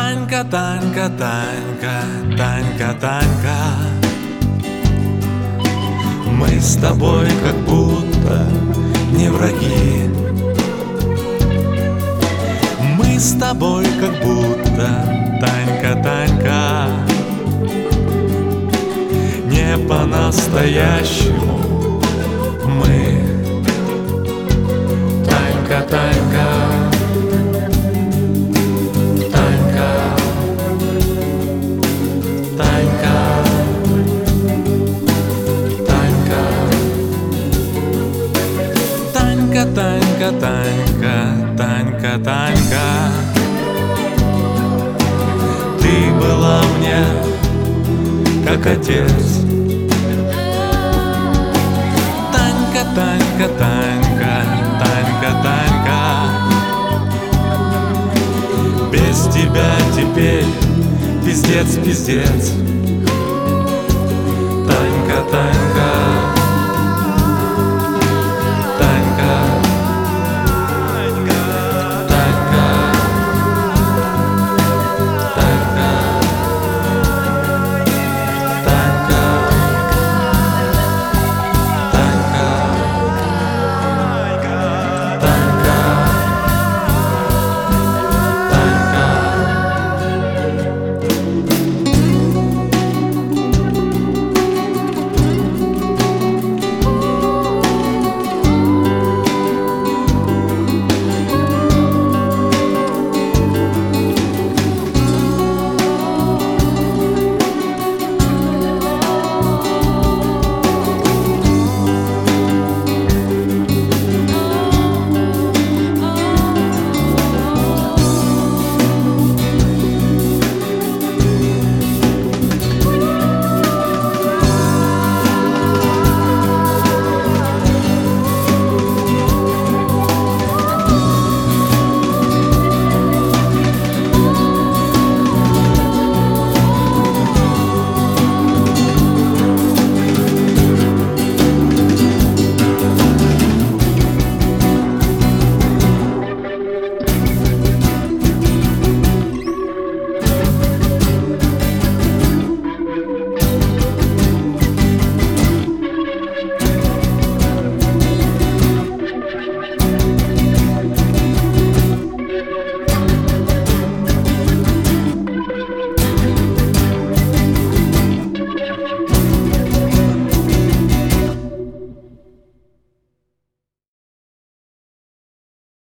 Танька, Танька, Танька, Танька, Танька, мы с тобой как будто не враги. Мы с тобой как будто, Танька, Танька, не по-настоящему мы. Танька, Танька, Танька, Танька, Танька, Танька, Танька, Танька, Танька, Танька, ты была мне как отец. Танька, Танька, Танька, Танька, Танька, без тебя теперь пиздец, пиздец.